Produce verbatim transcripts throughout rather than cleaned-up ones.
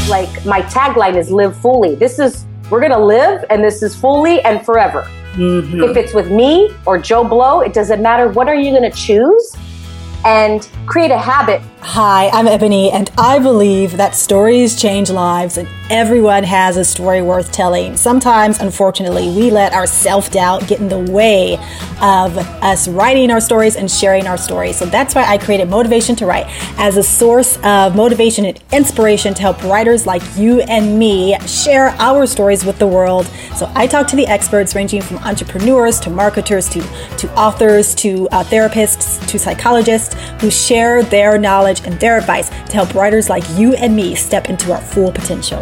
like my tagline is live fully. This is, we're going to live, and this is fully and forever. Mm-hmm. If it's with me or Joe Blow, it doesn't matter. What are you going to choose? And create a habit. Hi, I'm Ebony, and I believe that stories change lives, and everyone has a story worth telling. Sometimes, unfortunately, we let our self-doubt get in the way of us writing our stories and sharing our stories. So that's why I created Motivation to Write as a source of motivation and inspiration to help writers like you and me share our stories with the world. So I talk to the experts ranging from entrepreneurs to marketers to, to authors to uh, therapists to psychologists who share their knowledge and their advice to help writers like you and me step into our full potential.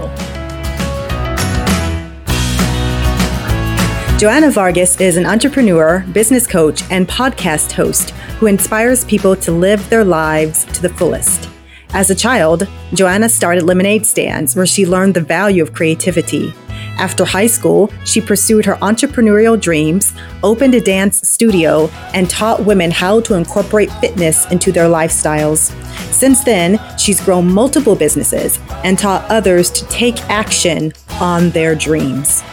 Joanna Vargas is an entrepreneur, business coach, and podcast host who inspires people to live their lives to the fullest. As a child, Joanna started lemonade stands where she learned the value of creativity. After high school, she pursued her entrepreneurial dreams, opened a dance studio, and taught women how to incorporate fitness into their lifestyles. Since then, she's grown multiple businesses and taught others to take action on their dreams.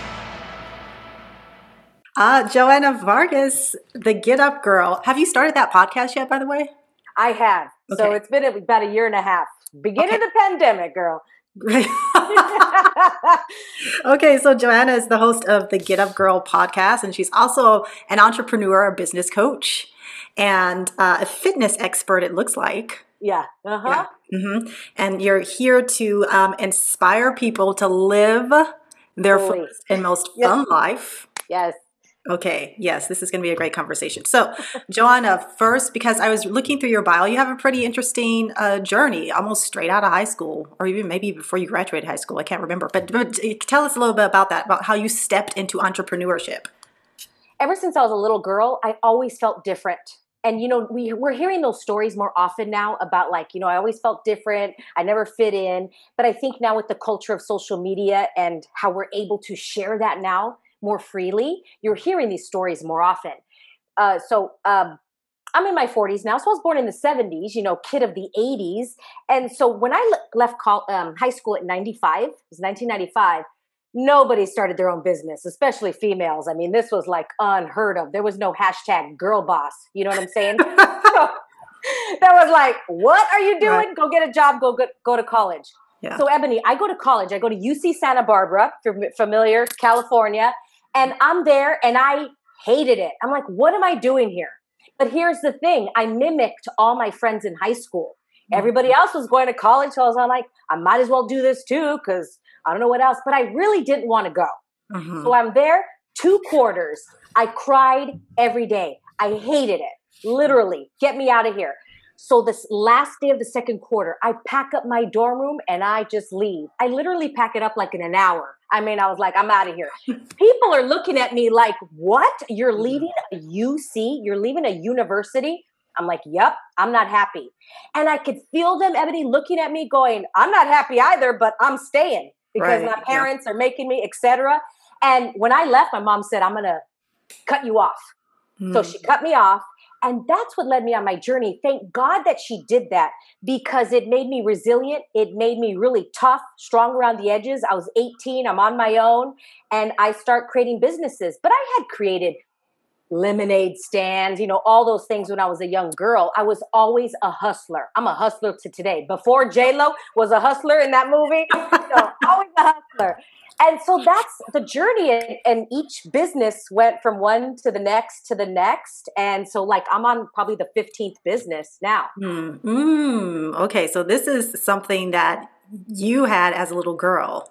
Uh, Joanna Vargas, the Get Up Girl. Have you started that podcast yet, by the way? I have. Okay. So it's been about a year and a half. Beginning okay. of the pandemic, girl. Great. Okay, so Joanna is the host of the Get Up Girl podcast, and she's also an entrepreneur, a business coach, and uh, a fitness expert, it looks like. Yeah. Uh-huh. Yeah. Mm-hmm. And you're here to um, inspire people to live their Fully. fullest and most Yes. fun life. Yes. Okay. Yes, this is going to be a great conversation. So, Joanna, first, because I was looking through your bio, you have a pretty interesting uh, journey, almost straight out of high school, or even maybe before you graduated high school. I can't remember. But, but tell us a little bit about that, about how you stepped into entrepreneurship. Ever since I was a little girl, I always felt different. And, you know, we, we're hearing those stories more often now about like, you know, I always felt different. I never fit in. But I think now with the culture of social media and how we're able to share that now more freely, you're hearing these stories more often. Uh, so um, I'm in my forties now. So I was born in the seventies, you know, kid of the eighties. And so when I le- left col- um, high school at ninety-five, it was nineteen ninety-five, nobody started their own business, especially females. I mean, this was like unheard of. There was no hashtag girl boss. You know what I'm saying? So that was like, what are you doing? Right. Go get a job. Go, go, go to college. Yeah. So Ebony, I go to college. I go to U C Santa Barbara, if you're familiar, California. And I'm there and I hated it. I'm like, what am I doing here? But here's the thing. I mimicked all my friends in high school. Everybody else was going to college. So I was like, I might as well do this too, because I don't know what else. But I really didn't want to go. Mm-hmm. So I'm there two quarters. I cried every day. I hated it. Literally, get me out of here. So this last day of the second quarter, I pack up my dorm room and I just leave. I literally pack it up like in an hour. I mean, I was like, I'm out of here. People are looking at me like, what? You're leaving a U C? You're leaving a university? I'm like, yep, I'm not happy. And I could feel them, Ebony, looking at me going, I'm not happy either, but I'm staying because right. my parents yeah. are making me, et cetera. And when I left, my mom said, I'm going to cut you off. Mm. So she cut me off. And that's what led me on my journey. Thank God that she did that because it made me resilient. It made me really tough, strong around the edges. I was eighteen. I'm on my own. And I start creating businesses. But I had created lemonade stands, you know, all those things when I was a young girl. I was always a hustler. I'm a hustler to today. Before J-Lo was a hustler in that movie, you know, always a hustler. And so that's the journey. And, and each business went from one to the next to the next. And so like I'm on probably the fifteenth business now. Mm, mm, okay. So this is something that you had as a little girl.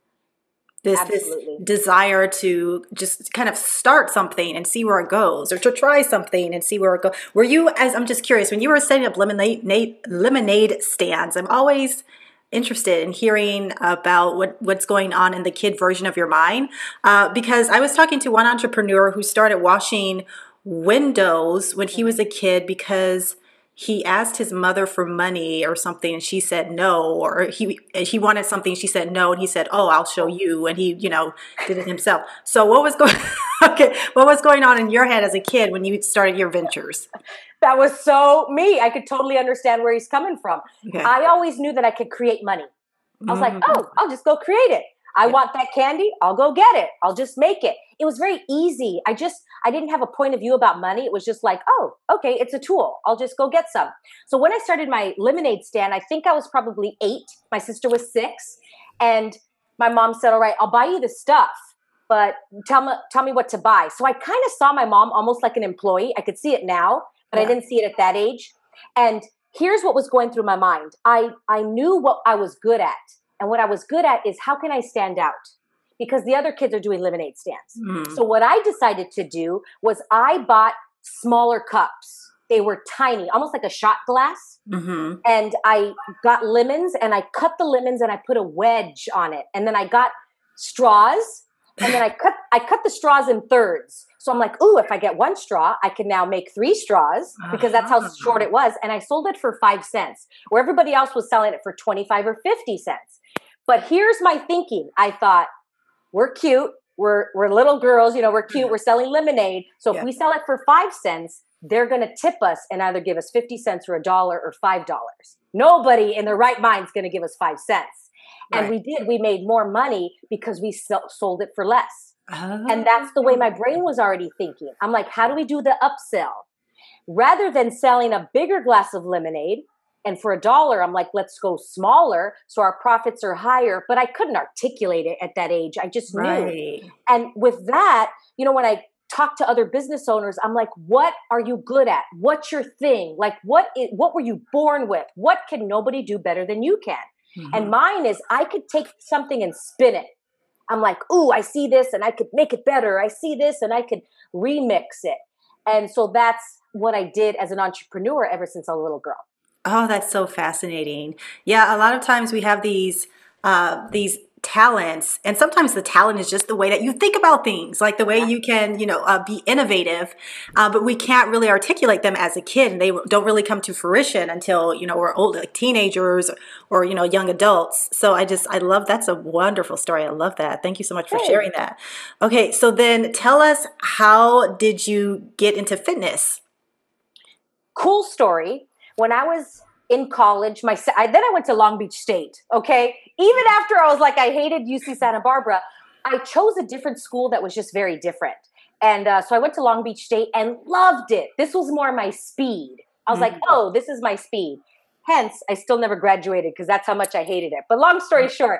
This, this desire to just kind of start something and see where it goes, or to try something and see where it goes. Were you, as I'm just curious, when you were setting up lemonade, lemonade stands, I'm always interested in hearing about what, what's going on in the kid version of your mind. Uh, because I was talking to one entrepreneur who started washing windows when he was a kid because he asked his mother for money or something and she said no, or he he wanted something, she said no, and he said, oh, I'll show you, and he, you know, did it himself. So what was going okay, what was going on in your head as a kid when you started your ventures? That was so me. I could totally understand where he's coming from. Okay. I always knew that I could create money. I was like, Mm. oh, I'll just go create it. I Yeah. want that candy. I'll go get it. I'll just make it. It was very easy. I just, I didn't have a point of view about money. It was just like, oh, okay, it's a tool. I'll just go get some. So when I started my lemonade stand, I think I was probably eight. My sister was six. And my mom said, all right, I'll buy you the stuff, but tell me, tell me what to buy. So I kind of saw my mom almost like an employee. I could see it now, but yeah. I didn't see it at that age. And here's what was going through my mind. I, I knew what I was good at. And what I was good at is how can I stand out? Because the other kids are doing lemonade stands. Mm. So what I decided to do was I bought smaller cups. They were tiny, almost like a shot glass. Mm-hmm. And I got lemons and I cut the lemons and I put a wedge on it. And then I got straws and then I cut I cut the straws in thirds. So I'm like, ooh, if I get one straw, I can now make three straws because that's how short it was. And I sold it for five cents, where everybody else was selling it for twenty-five or fifty cents. But here's my thinking. I thought, we're cute. We're we're little girls. You know, we're cute. We're selling lemonade. So yeah. if we sell it for five cents, they're going to tip us and either give us fifty cents or a dollar or five dollars. Nobody in their right mind is going to give us five cents. And right. we did. We made more money because we sold it for less. Oh. And that's the way my brain was already thinking. I'm like, how do we do the upsell? Rather than selling a bigger glass of lemonade, and for a dollar, I'm like, let's go smaller so our profits are higher. But I couldn't articulate it at that age. I just knew. Right. And with that, you know, when I talk to other business owners, I'm like, what are you good at? What's your thing? Like, what is, what were you born with? What can nobody do better than you can? Mm-hmm. And mine is I could take something and spin it. I'm like, ooh, I see this and I could make it better. I see this and I could remix it. And so that's what I did as an entrepreneur ever since I was a little girl. Oh, that's so fascinating. Yeah, a lot of times we have these uh, these talents, and sometimes the talent is just the way that you think about things, like the way you can, you know, uh, be innovative, uh, but we can't really articulate them as a kid, and they don't really come to fruition until, you know, we're old, like teenagers or, you know, young adults. So I just, I love, that's a wonderful story. I love that. Thank you so much for hey. sharing that. Okay, so then tell us, how did you get into fitness? Cool story. When I was in college, my I, then I went to Long Beach State, okay? Even after I was like, I hated U C Santa Barbara, I chose a different school that was just very different. And uh, so I went to Long Beach State and loved it. This was more my speed. I was mm-hmm. like, oh, this is my speed. Hence, I still never graduated because that's how much I hated it. But long story short,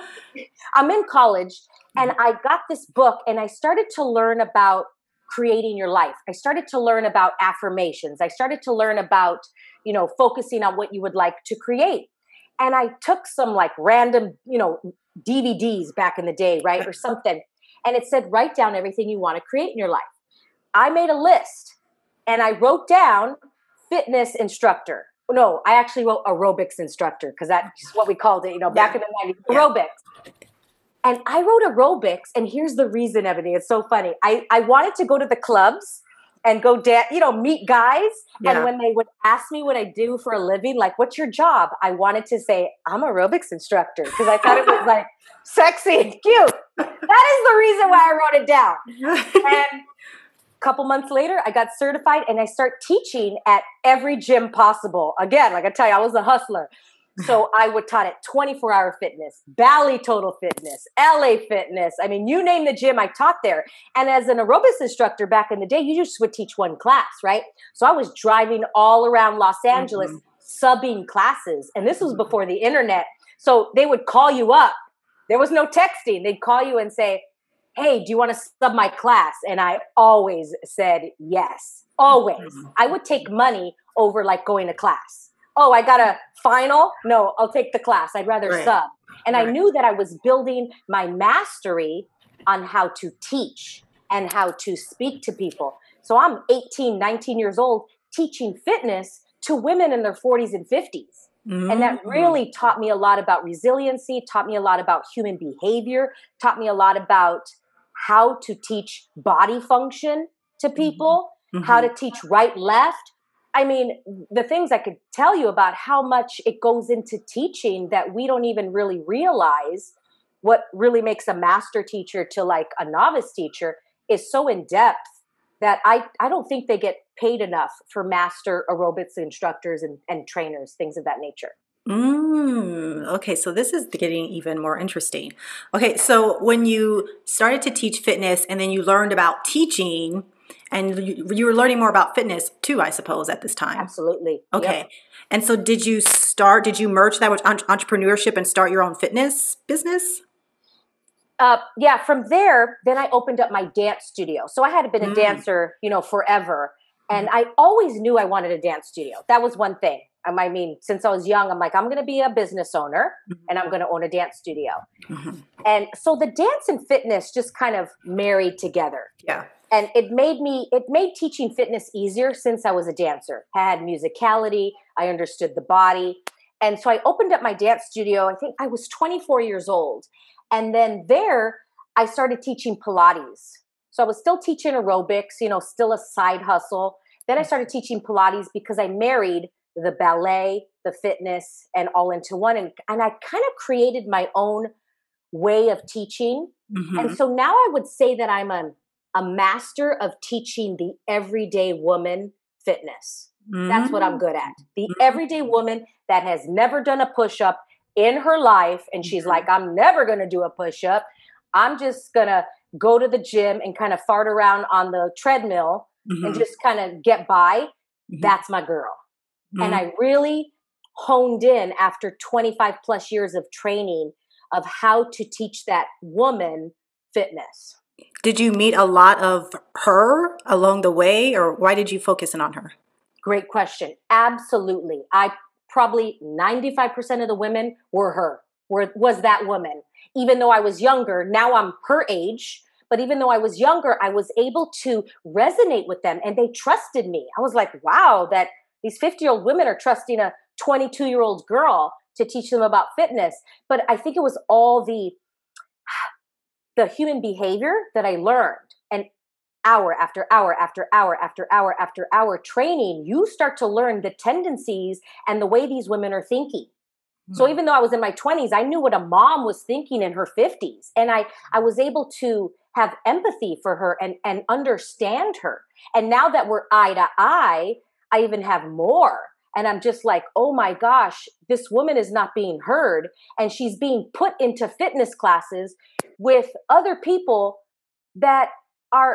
I'm in college and I got this book and I started to learn about creating your life. I started to learn about affirmations. I started to learn about, you know, focusing on what you would like to create. And I took some like random, you know, D V Ds back in the day, right? Or something. And it said, write down everything you want to create in your life. I made a list and I wrote down fitness instructor. No, I actually wrote aerobics instructor because that's what we called it, you know, back yeah. in the nineties, aerobics. And I wrote aerobics, and here's the reason, Ebony. It's so funny. I, I wanted to go to the clubs and go, da- you know, meet guys. Yeah. And when they would ask me what I do for a living, like, what's your job? I wanted to say, I'm an aerobics instructor because I thought it was like sexy and cute. That is the reason why I wrote it down. And a couple months later, I got certified and I start teaching at every gym possible. Again, like I tell you, I was a hustler. So I would taught at twenty-four hour fitness, Bally Total Fitness, L A Fitness. I mean, you name the gym, I taught there. And as an aerobics instructor back in the day, you just would teach one class, right? So I was driving all around Los Angeles, mm-hmm. subbing classes. And this was before the internet. So they would call you up. There was no texting. They'd call you and say, hey, do you want to sub my class? And I always said yes, always. Mm-hmm. I would take money over like going to class. Oh, I got a final? No, I'll take the class. I'd rather right. sub. And right. I knew that I was building my mastery on how to teach and how to speak to people. So I'm eighteen, nineteen years old teaching fitness to women in their forties and fifties. Mm-hmm. And that really taught me a lot about resiliency, taught me a lot about human behavior, taught me a lot about how to teach body function to people, mm-hmm. how to teach right, left. I mean, the things I could tell you about how much it goes into teaching that we don't even really realize. What really makes a master teacher to like a novice teacher is so in depth that I, I don't think they get paid enough for master aerobics instructors and, and trainers, things of that nature. Mm, okay, so this is getting even more interesting. Okay, so when you started to teach fitness and then you learned about teaching and you, you were learning more about fitness too, I suppose, at this time. Absolutely. Yep. Okay. And so did you start, did you merge that with entre- entrepreneurship and start your own fitness business? Uh, yeah, from there, then I opened up my dance studio. So I had been a Mm, dancer, you know, forever. And mhm, I always knew I wanted a dance studio. That was one thing. Um, I mean, since I was young, I'm like, I'm going to be a business owner and I'm going to own a dance studio. mhm. And so the dance and fitness just kind of married together. Yeah. And it made me, it made teaching fitness easier since I was a dancer. I had musicality, I understood the body. And so I opened up my dance studio. I think I was twenty-four years old. And then there, I started teaching Pilates. So I was still teaching aerobics, you know, still a side hustle. Then I started teaching Pilates because I married the ballet, the fitness, and all into one. And, and I kind of created my own way of teaching. And Mm-hmm. so now I would say that I'm a, a master of teaching the everyday woman fitness. That's what I'm Mm-hmm. good at. The everyday woman that has never done a push up in her life. And she's like, I'm never going to do a push up. I'm just going to go to the gym and kind of fart around on the treadmill and Mm-hmm. just kind of get by. Mm-hmm. That's my girl. And I really honed in after twenty-five plus years of training of how to teach that woman fitness. Did you meet a lot of her along the way, or why did you focus in on her? Great question. Absolutely. I probably ninety-five percent of the women were her, were, was that woman. Even though I was younger, now I'm her age. But even though I was younger, I was able to resonate with them and they trusted me. I was like, wow, that these fifty year old women are trusting a twenty-two year old girl to teach them about fitness. But I think it was all the the human behavior that I learned. And hour after hour after hour after hour after hour training, you start to learn the tendencies and the way these women are thinking. So even though I was in my twenties, I knew what a mom was thinking in her fifties. And I, I was able to have empathy for her and, and understand her. And now that we're eye to eye, I even have more. And I'm just like, oh my gosh, this woman is not being heard. And she's being put into fitness classes with other people that are,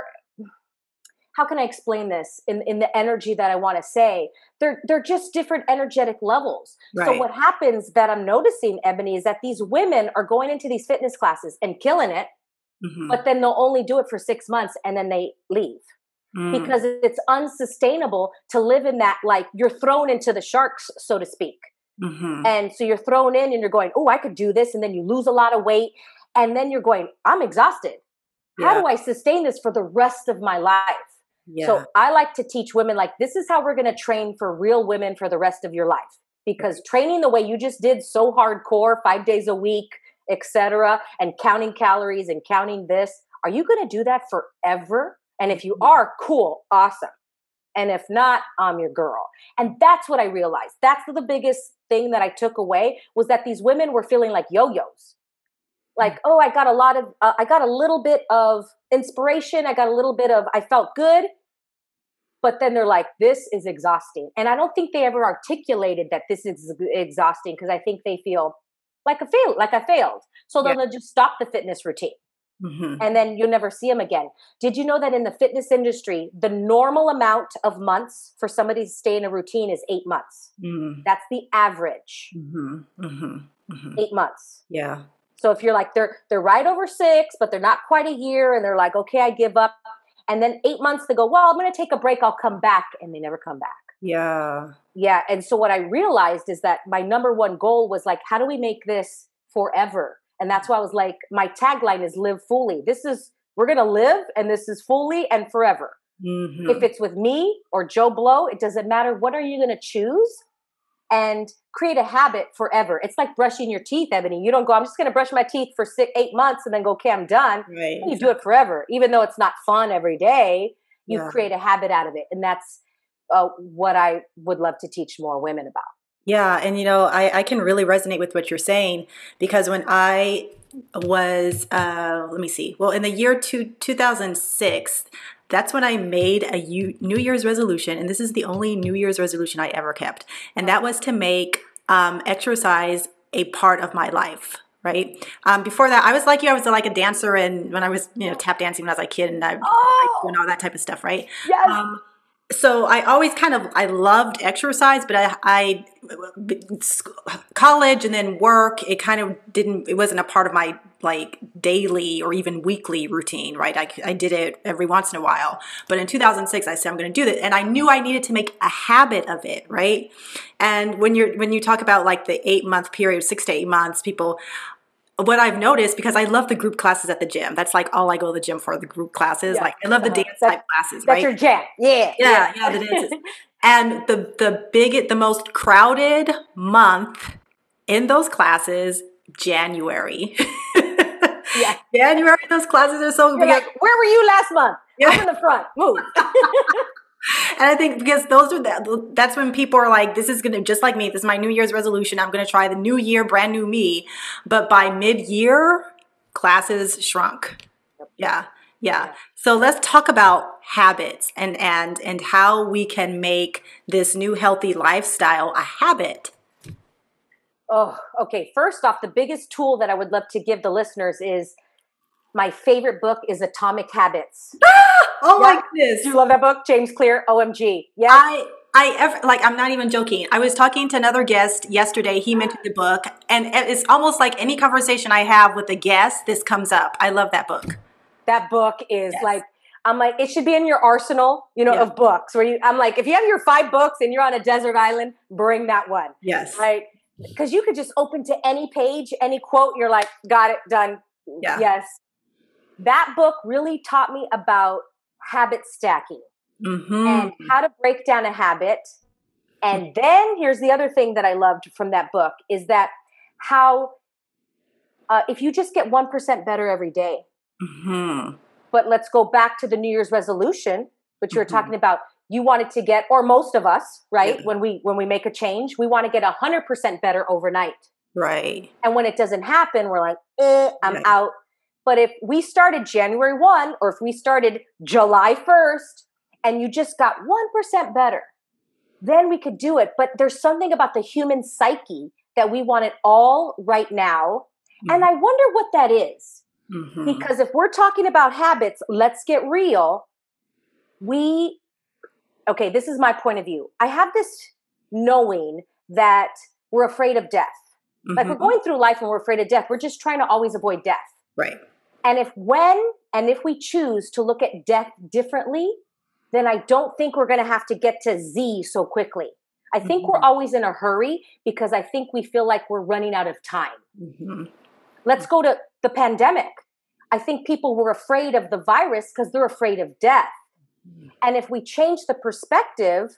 how can I explain this in, in the energy that I want to say? They're they're just different energetic levels. So Right. what happens that I'm noticing, Ebony, is that these women are going into these fitness classes and killing it, Mm-hmm. but then they'll only do it for six months and then they leave Mm. because it's unsustainable to live in that, like you're thrown into the sharks, so to speak. Mm-hmm. And so you're thrown in and you're going, oh, I could do this. And then you lose a lot of weight. And then you're going, I'm exhausted. How Yeah. do I sustain this for the rest of my life? Yeah. So I like to teach women like this is how we're going to train for real women for the rest of your life. Because training the way you just did so hardcore, five days a week, et cetera, and counting calories and counting this, are you going to do that forever? And if you are, cool, awesome. And if not, I'm your girl. And that's what I realized. That's the biggest thing that I took away was that these women were feeling like yo-yos. Like, oh, I got a lot of, uh, I got a little bit of inspiration. I got a little bit of, I felt good. But then they're like, this is exhausting. And I don't think they ever articulated that this is exhausting because I think they feel like a fail, like I failed. So Yeah. then they'll just stop the fitness routine Mm-hmm. and then you'll never see them again. Did you know that in the fitness industry, the normal amount of months for somebody to stay in a routine is eight months? Mm-hmm. That's the average, Mm-hmm. Mm-hmm. Mm-hmm. eight months. Yeah. So if you're like, they're, they're right over six, but they're not quite a year and they're like, okay, I give up. And then eight months they go, well, I'm going to take a break. I'll come back. And they never come back. Yeah. Yeah. And so what I realized is that my number one goal was like, how do we make this forever? And that's why I was like, my tagline is live fully. This is, we're going to live and this is fully and forever. Mm-hmm. If it's with me or Joe Blow, it doesn't matter. What are you going to choose? And create a habit forever. It's like brushing your teeth, Ebony. You don't go, I'm just going to brush my teeth for six, eight months and then go, okay, I'm done. Right. You do it forever. Even though it's not fun every day, you Yeah. create a habit out of it. And that's uh, what I would love to teach more women about. Yeah, and you know, I, I can really resonate with what you're saying because when I was, uh, let me see, well, in the year two, two thousand six, that's when I made a U, New Year's resolution, and this is the only New Year's resolution I ever kept, and that was to make um, exercise a part of my life. Right. Um, before that, I was like you. I was like a dancer, and when I was, you know, tap dancing when I was a kid, and I Oh, doing all that type of stuff. Right. yes. Um, so I always kind of I loved exercise, but I, I college and then work, it kind of didn't. It wasn't a part of my like daily or even weekly routine. Right. I, I did it every once in a while. But in two thousand six, I said I'm going to do that, and I knew I needed to make a habit of it. Right. And when you're when you talk about like the eight month period, six to eight months, people. What I've noticed, because I love the group classes at the gym. That's like all I go to the gym for, the group classes. Yeah. Like I love the uh, dance type classes, that's right? That's your jam. Yeah. Yeah, yeah, yeah the dances. And the the big the most crowded month in those classes, January. Yeah. January, those classes are so big. Like, where were you last month? Yeah. I'm in the front. Move. And I think because those are the, that's when people are like, this is going to, just like me, this is my New Year's resolution. I'm going to try the new year, brand new me. But by mid-year, classes shrunk. Yeah, yeah. Yeah. So let's talk about habits and, and, and how we can make this new healthy lifestyle a habit. Oh, okay. First off, the biggest tool that I would love to give the listeners is my favorite book is Atomic Habits. Oh yeah. My goodness. Do you love that book? James Clear, O M G. Yeah. I, I ever, like, I'm not even joking. I was talking to another guest yesterday. He mentioned the book, and it's almost like any conversation I have with a guest, this comes up. I love that book. That book is yes. like, I'm like, it should be in your arsenal, you know, yeah. of books where you, I'm like, if you have your five books and you're on a desert island, bring that one. Yes. Right. Because you could just open to any page, any quote. You're like, got it, done. Yeah. Yes. That book really taught me about habit stacking mm-hmm. and how to break down a habit. And then here's the other thing that I loved from that book is that how uh, if you just get one percent better every day, mm-hmm. but let's go back to the New Year's resolution, which you were mm-hmm. talking about. You wanted to get, or most of us, right? Yeah. When we when we make a change, we want to get one hundred percent better overnight. Right. And when it doesn't happen, we're like, eh, I'm right. out. But if we started January first, or if we started July first, and you just got one percent better, then we could do it. But there's something about the human psyche that we want it all right now. Mm-hmm. And I wonder what that is. Mm-hmm. Because if we're talking about habits, let's get real. We, okay, this is my point of view. I have this knowing that we're afraid of death. Mm-hmm. Like we're going through life and we're afraid of death. We're just trying to always avoid death. Right. And if when and if we choose to look at death differently, then I don't think we're going to have to get to Z so quickly. I think mm-hmm. we're always in a hurry because I think we feel like we're running out of time. Mm-hmm. Let's go to the pandemic. I think people were afraid of the virus because they're afraid of death. Mm-hmm. And if we change the perspective,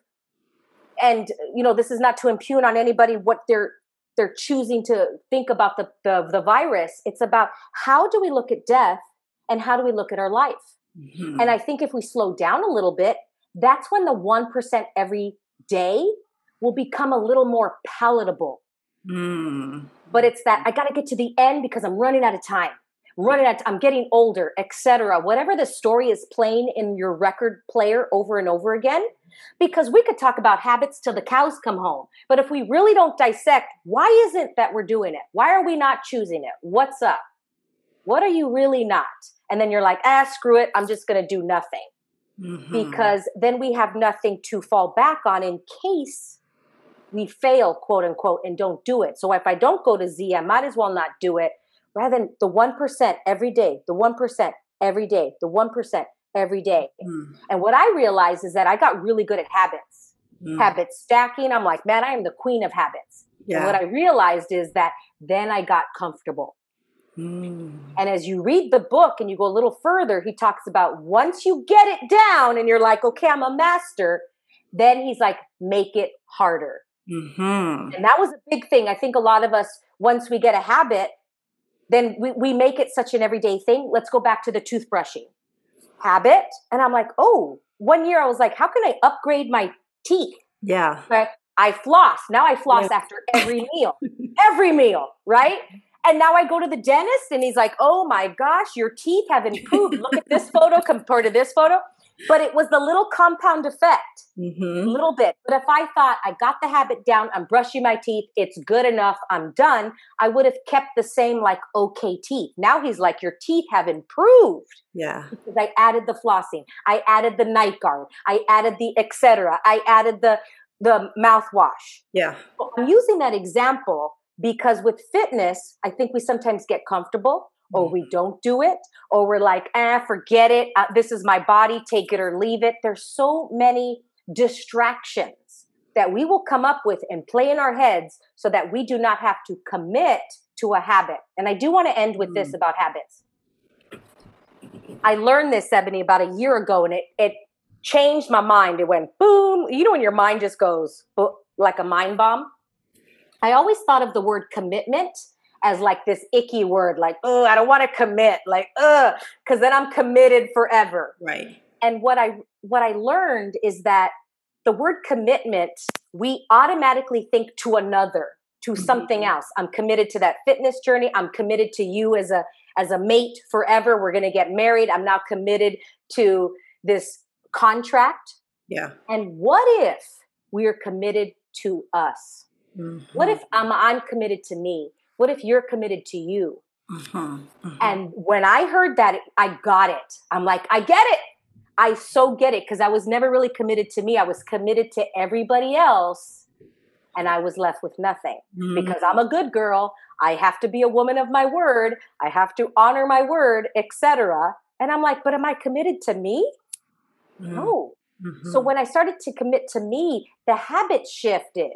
and you know, this is not to impugn on anybody what they're they're choosing to think about the, the, the virus. It's about how do we look at death and how do we look at our life? Mm-hmm. And I think if we slow down a little bit, that's when the one percent every day will become a little more palatable. Mm. But it's that I got to get to the end because I'm running out of time. I'm running out. I'm getting older, et cetera. Whatever the story is playing in your record player over and over again, because we could talk about habits till the cows come home. But if we really don't dissect, why is it that we're doing it? Why are we not choosing it? What's up? What are you really not? And then you're like, ah, screw it. I'm just going to do nothing. Mm-hmm. Because then we have nothing to fall back on in case we fail, quote unquote, and don't do it. So if I don't go to Z, I might as well not do it. Rather than the one percent every day, the one percent every day, the one percent every day. Mm. And what I realized is that I got really good at habits, mm. habit stacking. I'm like, man, I am the queen of habits. Yeah. And what I realized is that then I got comfortable. Mm. And as you read the book and you go a little further, he talks about once you get it down and you're like, okay, I'm a master, then he's like, make it harder. Mm-hmm. And that was a big thing. I think a lot of us, once we get a habit, then we, we make it such an everyday thing. Let's go back to the toothbrushing habit. And I'm like, oh, one year I was like, how can I upgrade my teeth? Yeah. Right? I floss. Now I floss yeah. after every meal, every meal. Right. And now I go to the dentist and he's like, oh my gosh, your teeth have improved. Look at this photo compared to this photo. But it was the little compound effect, mm-hmm. a little bit. But if I thought I got the habit down, I'm brushing my teeth, it's good enough, I'm done, I would have kept the same like okay teeth. Now he's like, your teeth have improved. Yeah. Because I added the flossing, I added the night guard, I added the et cetera, I added the the mouthwash. Yeah. So I'm using that example because with fitness, I think we sometimes get comfortable. Or we don't do it, or we're like, ah, forget it. Uh, this is my body, take it or leave it. There's so many distractions that we will come up with and play in our heads so that we do not have to commit to a habit. And I do want to end with mm. this about habits. I learned this, Ebony, about a year ago, and it, it changed my mind. It went boom. You know when your mind just goes like a mind bomb? I always thought of the word commitment as like this icky word, like, oh, I don't want to commit, like, uh, because then I'm committed forever. Right. And what I what I learned is that the word commitment, we automatically think to another, to mm-hmm. something else. I'm committed to that fitness journey. I'm committed to you as a as a mate forever. We're going to get married. I'm now committed to this contract. Yeah. And what if we are committed to us? Mm-hmm. What if I'm I'm committed to me? What if you're committed to you? Mm-hmm, mm-hmm. And when I heard that, I got it. I'm like, I get it. I so get it because I was never really committed to me. I was committed to everybody else, and I was left with nothing mm-hmm. because I'm a good girl. I have to be a woman of my word. I have to honor my word, et cetera. And I'm like, but am I committed to me? Mm-hmm. No. Mm-hmm. So when I started to commit to me, the habit shifted.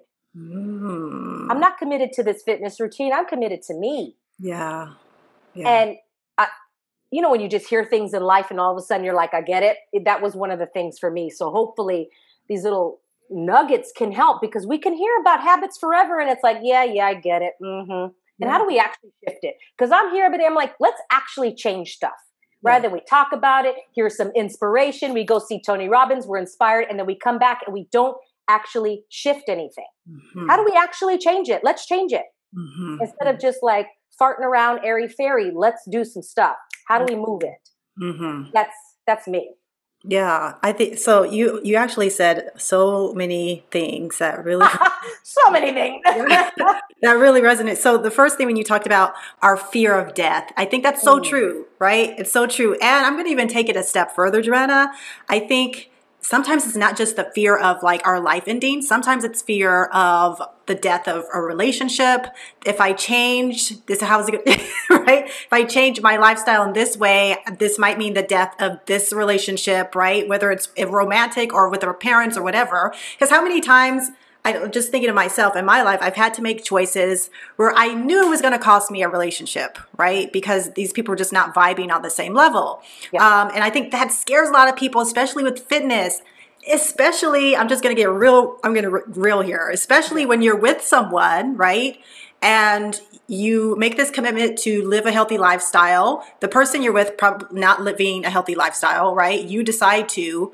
Mm. I'm not committed to this fitness routine. I'm committed to me. Yeah. yeah. And, I, you know, when you just hear things in life and all of a sudden you're like, I get it. That was one of the things for me. So hopefully these little nuggets can help because we can hear about habits forever. And it's like, yeah, yeah, I get it. Mm-hmm. And yeah. how do we actually shift it? Because I'm here, but I'm like, let's actually change stuff. Rather than we talk about it, here's some inspiration. We go see Tony Robbins. We're inspired. And then we come back and we don't actually shift anything. Mm-hmm. How do we actually change it? Let's change it. Mm-hmm. Instead of just like farting around airy fairy, let's do some stuff. How do we move it? Mm-hmm. That's that's me. Yeah, I think so. You you actually said so many things that really so many things that really resonate. So the first thing when you talked about our fear of death, I think that's so mm. true, right? It's so true. And I'm going to even take it a step further, Joanna. I think sometimes it's not just the fear of like our life ending. Sometimes it's fear of the death of a relationship. If I change this, how's it going right? If I change my lifestyle in this way, this might mean the death of this relationship, right? Whether it's romantic or with our parents or whatever. Because how many times, I just thinking of myself in my life, I've had to make choices where I knew it was going to cost me a relationship, right? Because these people are just not vibing on the same level. Yeah. Um, and I think that scares a lot of people, especially with fitness, especially, I'm just going to get real, I'm going to re- real here, especially when you're with someone, right? And you make this commitment to live a healthy lifestyle. The person you're with probably not living a healthy lifestyle, right? You decide to.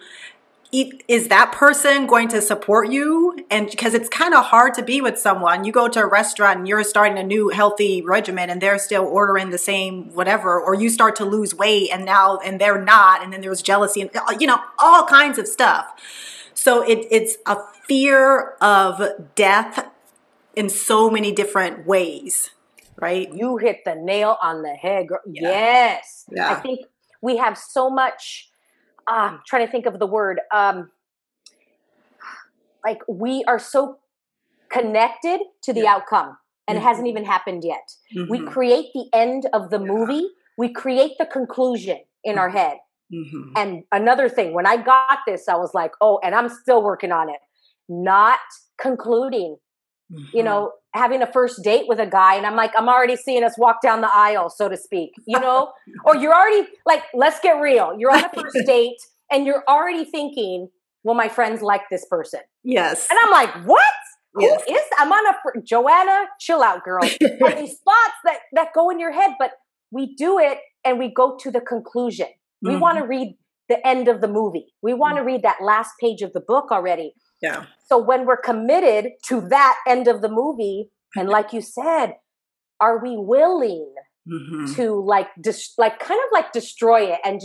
Is that person going to support you? And because it's kind of hard to be with someone, you go to a restaurant and you're starting a new healthy regimen and they're still ordering the same whatever, or you start to lose weight and now, and they're not. And then there's jealousy and, you know, all kinds of stuff. So it, it's a fear of death in so many different ways, right? You hit the nail on the head, girl. Yeah. Yes. Yeah. I think we have so much, I'm um, trying to think of the word, um, like we are so connected to the yeah. outcome and mm-hmm. it hasn't even happened yet. Mm-hmm. We create the end of the yeah. movie. We create the conclusion in mm-hmm. our head. Mm-hmm. And another thing, when I got this, I was like, oh, and I'm still working on it. Not concluding, mm-hmm. you know, having a first date with a guy. And I'm like, I'm already seeing us walk down the aisle, so to speak, you know, or you're already like, let's get real. You're on a first date and you're already thinking, well, my friends like this person. Yes. And I'm like, what? Yes. Who is, I'm on a, fr- Joanna, chill out, girl. And these thoughts that, that go in your head, but we do it and we go to the conclusion. We mm-hmm. want to read the end of the movie. We want to read that last page of the book already. Yeah. So when we're committed to that end of the movie, and like you said, are we willing mm-hmm. to like, dis- like kind of like destroy it and just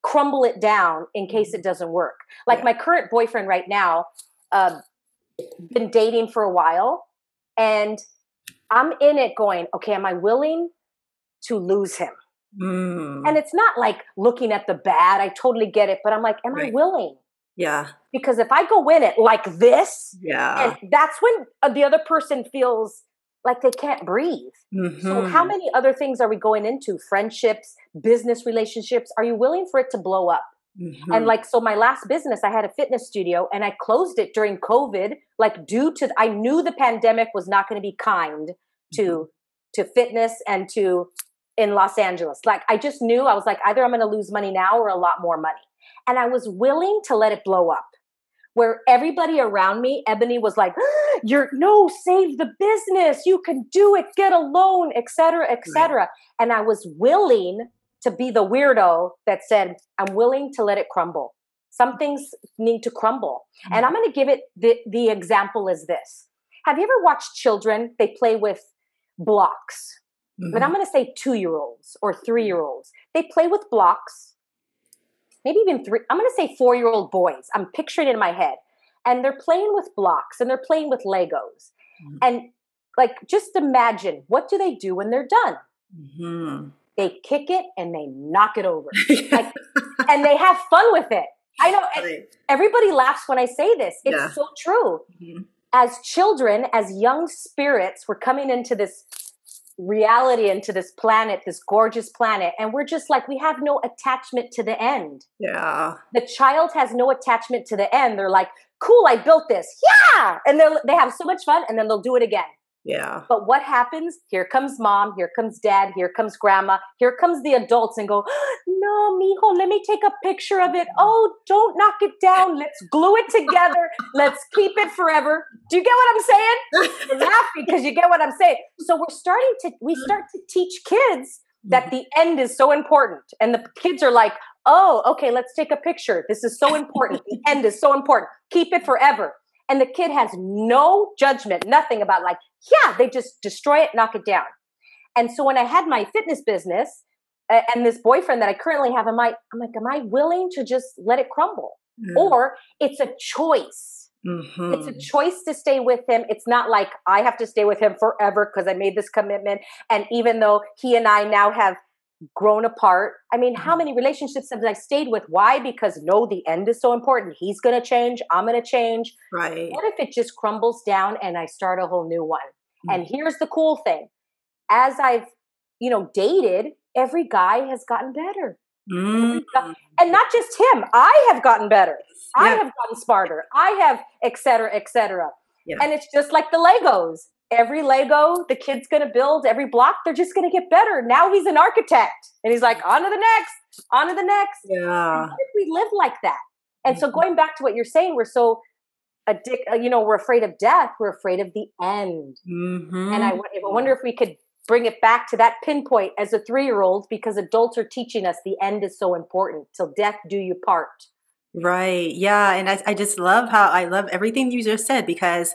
crumble it down in case it doesn't work. Like yeah. my current boyfriend right now, uh, been dating for a while, and I'm in it going, okay, am I willing to lose him? Mm. And it's not like looking at the bad. I totally get it. But I'm like, am right. I willing? Yeah. Because if I go in it like this, yeah, and that's when the other person feels like they can't breathe. Mm-hmm. So how many other things are we going into? Friendships, business relationships. Are you willing for it to blow up? Mm-hmm. And like, so my last business, I had a fitness studio and I closed it during COVID, like due to, I knew the pandemic was not going to be kind to, mm-hmm. to fitness and to in Los Angeles. Like, I just knew, I was like, either I'm going to lose money now or a lot more money. And I was willing to let it blow up. Where everybody around me, Ebony was like, "You're no, save the business. You can do it. Get a loan, et cetera, et cetera." Right. And I was willing to be the weirdo that said, "I'm willing to let it crumble. Some things need to crumble." Mm-hmm. And I'm going to give it the the example is this: have you ever watched children? They play with blocks. Mm-hmm. But I'm going to say two-year-olds or three-year-olds. They play with blocks. Maybe even three, I'm going to say four-year-old boys. I'm picturing it in my head. And they're playing with blocks and they're playing with Legos. Mm-hmm. And like, just imagine, what do they do when they're done? Mm-hmm. They kick it and they knock it over. like, and they have fun with it. I know right. everybody laughs when I say this. It's yeah. so true. Mm-hmm. As children, as young spirits, we're coming into this reality, into this planet, this gorgeous planet, and we're just like, we have no attachment to the end. Yeah. The child has no attachment to the end. They're like, cool, I built this. Yeah. And they they have so much fun, and then they'll do it again. Yeah. But what happens? Here comes mom, here comes dad, here comes grandma, here comes the adults and go, no, mijo, let me take a picture of it. Oh, don't knock it down. Let's glue it together. Let's keep it forever. Do you get what I'm saying? You're laughing because you get what I'm saying. So we're starting to, we start to teach kids that the end is so important. And the kids are like, oh, okay, let's take a picture. This is so important. The end is so important. Keep it forever. And the kid has no judgment, nothing about like, yeah, they just destroy it, knock it down. And so when I had my fitness business uh, and this boyfriend that I currently have, I'm like, I'm like, am I willing to just let it crumble? Mm. Or it's a choice. Mm-hmm. It's a choice to stay with him. It's not like I have to stay with him forever because I made this commitment. And even though he and I now have grown apart. I mean, how many relationships have I stayed with? Why? Because no, the end is so important. He's going to change. I'm going to change. Right. What if it just crumbles down and I start a whole new one? Mm. And here's the cool thing. As I've, you know, dated, every guy has gotten better. Mm. And not just him. I have gotten better. Yeah. I have gotten smarter. I have et cetera, et cetera. Yeah. And it's just like the Legos. Every Lego the kid's going to build, every block, they're just going to get better. Now he's an architect. And he's like, on to the next, on to the next. Yeah. What if we live like that? And so going back to what you're saying, we're so addicted, you know, we're afraid of death. We're afraid of the end. Mm-hmm. And I, I wonder if we could bring it back to that pinpoint as a three-year-old, because adults are teaching us the end is so important. Till death do you part. Right. Yeah. And I, I just love how, I love everything you just said, because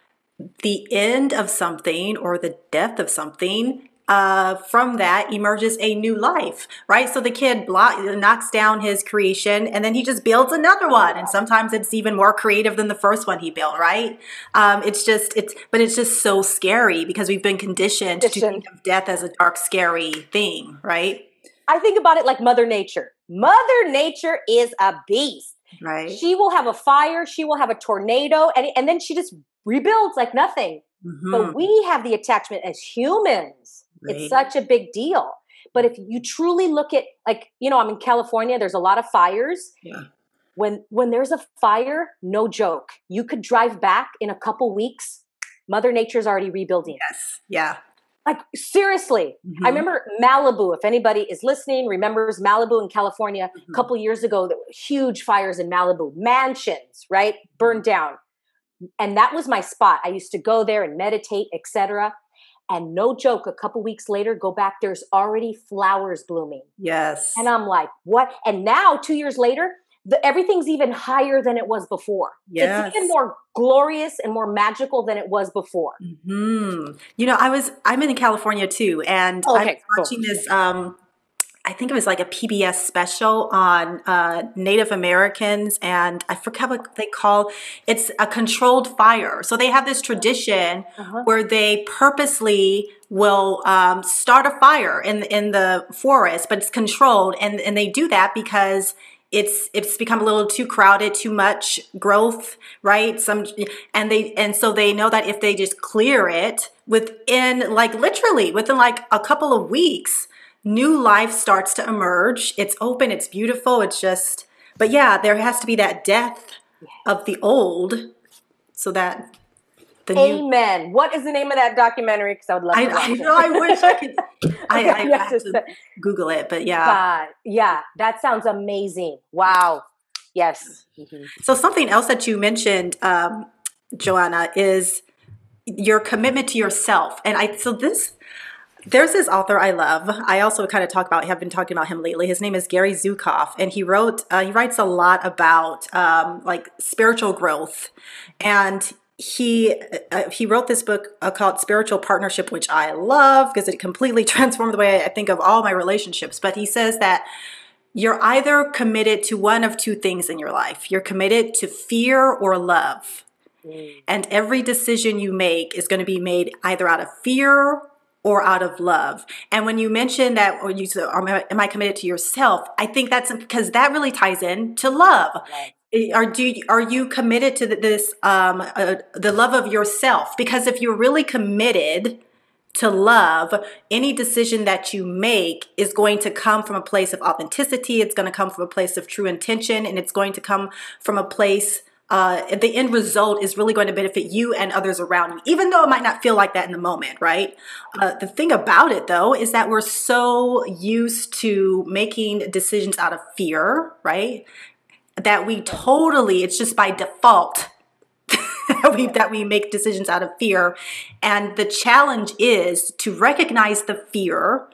the end of something or the death of something, uh, from that emerges a new life, right? So the kid block, knocks down his creation and then he just builds another one. And sometimes it's even more creative than the first one he built, right? Um, it's just, it's, but it's just so scary because we've been conditioned to think of death as a dark, scary thing, right? I think about it like Mother Nature. Mother Nature is a beast. Right. She will have a fire. She will have a tornado. And, and then she just rebuilds like nothing. Mm-hmm. But we have the attachment as humans. Right. It's such a big deal. But if you truly look at, like, you know, I'm in California, there's a lot of fires. Yeah. When when there's a fire, no joke. You could drive back in a couple weeks. Mother Nature's already rebuilding. Yes. Yeah. Like, seriously. Mm-hmm. I remember Malibu, if anybody is listening, remembers Malibu in California, mm-hmm. a couple years ago, there were huge fires in Malibu. Mansions, right? Burned down. And that was my spot. I used to go there and meditate, et cetera. And no joke, a couple weeks later, go back, there's already flowers blooming. Yes. And I'm like, what? And now, two years later, the, everything's even higher than it was before. Yes. It's even more glorious and more magical than it was before. Mm-hmm. You know, I was, I'm in California too. And okay, I was watching cool. this, um, I think it was like a P B S special on uh, Native Americans, and I forget what they call it's a controlled fire. So they have this tradition uh-huh. where they purposely will um, start a fire in in the forest, but it's controlled, and and they do that because it's it's become a little too crowded, too much growth, right? Some and they and so they know that if they just clear it within like literally within like a couple of weeks, new life starts to emerge. It's open, it's beautiful, it's just, but yeah, there has to be that death of the old so that the new. Amen. What is the name of that documentary? Because I would love to I, watch I it. know, I wish I could. I, Okay, I, I yes, have to Google it, but yeah. God, yeah, that sounds amazing. Wow. Yes. Mm-hmm. So something else that you mentioned, um, Joanna, is your commitment to yourself. And I, so this, there's this author I love. I also kind of talk about, have been talking about him lately. His name is Gary Zukav, and he wrote, uh, he writes a lot about um, like spiritual growth. And he uh, he wrote this book uh, called Spiritual Partnership, which I love because it completely transformed the way I think of all my relationships. But he says that you're either committed to one of two things in your life. You're committed to fear or love. Mm. And every decision you make is going to be made either out of fear or out of love. And when you mention that, or you say, am I committed to yourself? I think that's because that really ties in to love. Right. Are do you, are you committed to this um, uh, the love of yourself? Because if you're really committed to love, any decision that you make is going to come from a place of authenticity. It's going to come from a place of true intention, and it's going to come from a place. Uh, the end result is really going to benefit you and others around you, even though it might not feel like that in the moment, right? Uh, the thing about it, though, is that we're so used to making decisions out of fear, right? That we totally, it's just by default that, we, that we make decisions out of fear. And the challenge is to recognize the fear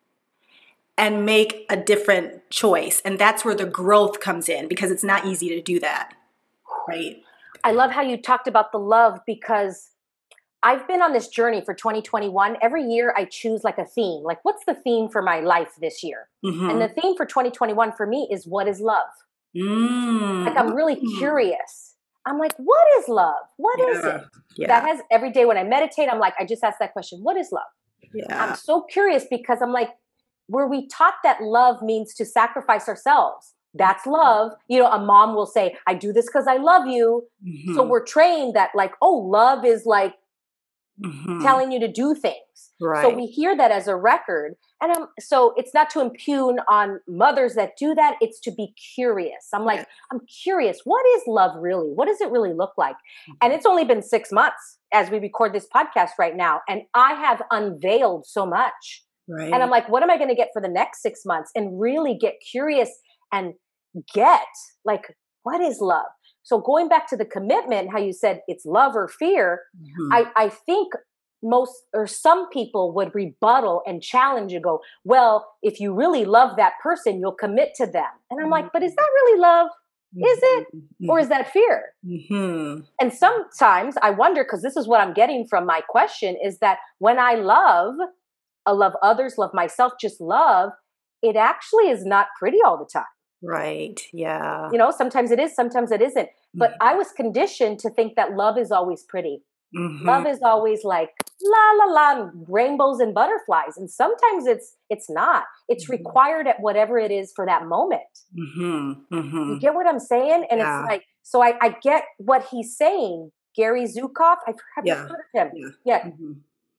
and make a different choice. And that's where the growth comes in, because it's not easy to do that, right? I love how you talked about the love, because I've been on this journey for twenty twenty-one. Every year I choose like a theme, like what's the theme for my life this year? Mm-hmm. And the theme for twenty twenty-one for me is, what is love? Mm. Like, I'm really curious. I'm like, what is love? What yeah. is it? Yeah. That has every day when I meditate, I'm like, I just ask that question. What is love? Yeah. I'm so curious, because I'm like, were we taught that love means to sacrifice ourselves? That's love. You know, a mom will say, I do this because I love you. Mm-hmm. So we're trained that like, oh, love is like mm-hmm. telling you to do things. Right. So we hear that as a record. And um, so it's not to impugn on mothers that do that. It's to be curious. I'm like, I'm curious. What is love really? What does it really look like? Mm-hmm. And it's only been six months as we record this podcast right now. And I have unveiled so much. Right. And I'm like, what am I going to get for the next six months? And really get curious and get like, what is love? So going back to the commitment, how you said it's love or fear, mm-hmm. I, I think most or some people would rebuttal and challenge and go, well, if you really love that person, you'll commit to them. And I'm like, but is that really love? Is it? Mm-hmm. Or is that fear? Mm-hmm. And sometimes I wonder, because this is what I'm getting from my question, is that when I love, I love others, love myself, just love, it actually is not pretty all the time. Right. Yeah. You know, sometimes it is, sometimes it isn't. But mm-hmm. I was conditioned to think that love is always pretty. Mm-hmm. Love is always like la la la, rainbows and butterflies, and sometimes it's it's not. It's mm-hmm. required at whatever it is for that moment. Mm-hmm. Mm-hmm. You get what I'm saying? And yeah. it's like, so I, I get what he's saying. Gary Zukav, I've heard yeah. of him. Yeah. yeah. Mm-hmm.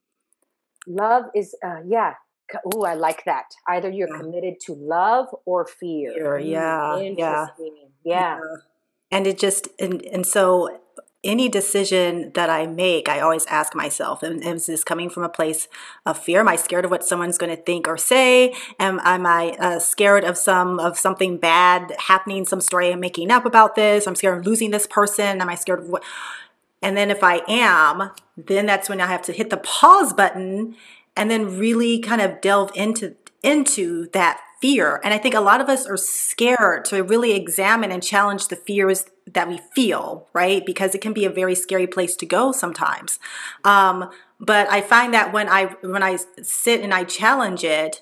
Love is, uh, yeah. Ooh, I like that. Either you're yeah. committed to love or fear. fear yeah. Interesting. Yeah. yeah. yeah. And it just, and, and so any decision that I make, I always ask myself, is this coming from a place of fear? Am I scared of what someone's going to think or say? Am, am I uh, scared of some of something bad happening, some story I'm making up about this? I'm scared of losing this person. Am I scared of what? And then if I am, then that's when I have to hit the pause button and then really kind of delve into into that fear. And I think a lot of us are scared to really examine and challenge the fears that we feel, right? Because it can be a very scary place to go sometimes. Um, but I find that when I when I sit and I challenge it,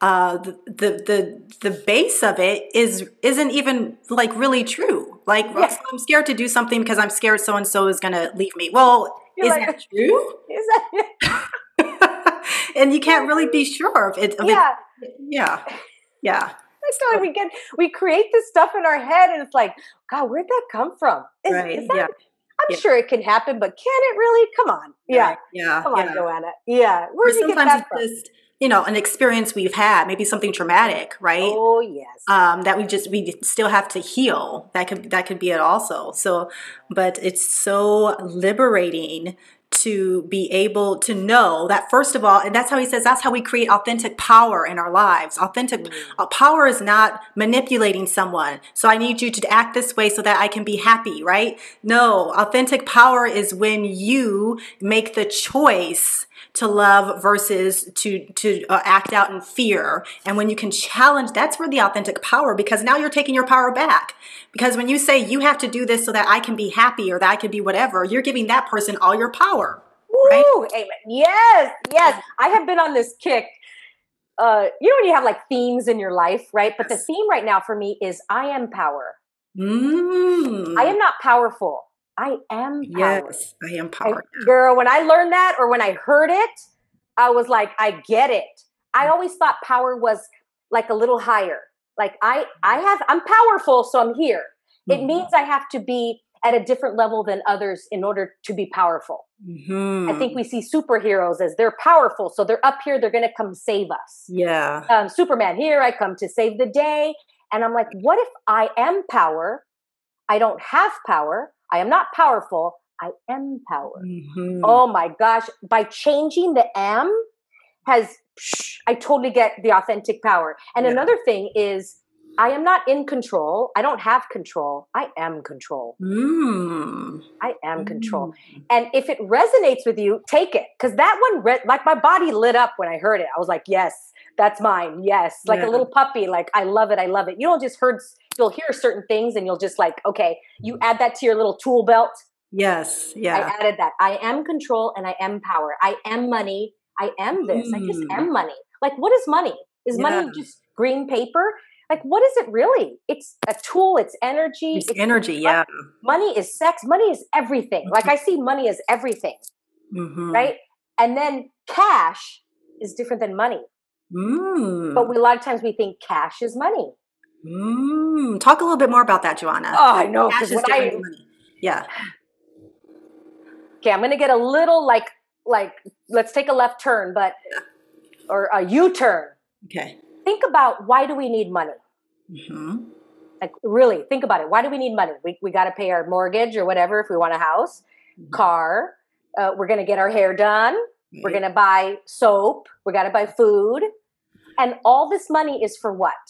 uh, the, the the the base of it is isn't even like really true. Like, Yeah. so I'm scared to do something because I'm scared so and so is going to leave me. Well, You're is like, that true? is that And you can't really be sure of it. Of yeah. it. Yeah. Yeah. That's why we get we create this stuff in our head, and it's like, God, where'd that come from? Is, Right. is that? Yeah. I'm Yeah. sure it can happen, but can it really? Come on. Yeah. Right. Yeah. Come on, Yeah. Joanna. Yeah. Or Where'd you get sometimes that it's from? just, you know, an experience we've had, maybe something traumatic, right? Oh, yes. Um, that we just we still have to heal. That could that could be it also. So, but it's so liberating to be able to know that, first of all, and that's how he says that's how we create authentic power in our lives. Authentic Mm. uh, power is not manipulating someone. So I need you to act this way so that I can be happy, right? No, authentic power is when you make the choice to love versus to to uh, act out in fear. And when you can challenge, that's where the authentic power, because now you're taking your power back. Because when you say you have to do this so that I can be happy or that I can be whatever, you're giving that person all your power. Right? Woo! Amen. Yes, yes. I have been on this kick. Uh, you know when you have like themes in your life, right? But the Yes. theme right now for me is I am power. Mm. I am not powerful. I am power. Yes, I am And power. girl, when I learned that or when I heard it, I was like, I get it. I always thought power was like a little higher. Like I, I have, I'm powerful, so I'm here. It Mhm. means I have to be at a different level than others in order to be powerful. Mhm. I think we see superheroes as they're powerful, so they're up here, they're going to come save us. Yeah. Um, Superman, here I come to save the day. And I'm like, what if I am power? I don't have power. I am not powerful. I am power. Mhm. Oh my gosh. By changing the am has, psh, I totally get the authentic power. And Yeah. another thing is, I am not in control. I don't have control. I am control. Mm. I am control. Mm. And if it resonates with you, take it. Because that one, re- like my body lit up when I heard it. I was like, yes, that's mine. Yes. Like Yeah. a little puppy. Like, I love it. I love it. You don't just heard, you'll hear certain things and you'll just like, okay, you add that to your little tool belt. Yes. I Yeah. added that. I am control and I am power. I am money. I am this. I just Mm. am money. Like, what is money? Is Yeah. money just green paper? Like, what is it really? It's a tool. It's energy. It's It's energy. Yeah. money is sex. Money is everything. Like I see money as everything, Mm-hmm. right? And then cash is different than money. Mm. But we, a lot of times we think cash is money. Mm. Talk a little bit more about that, Joanna. Oh, I know. Cash Because is when different I, than money. Yeah. okay, I'm going to get a little like, like, let's take a left turn, but, or a U-turn. Okay. Think about, why do we need money? Mm-hmm. Like, really, think about it. Why do we need money? We, we got to pay our mortgage or whatever if we want a house, Mm-hmm. car. Uh, we're going to get our hair done. Right. We're going to buy soap. We got to buy food. And all this money is for what?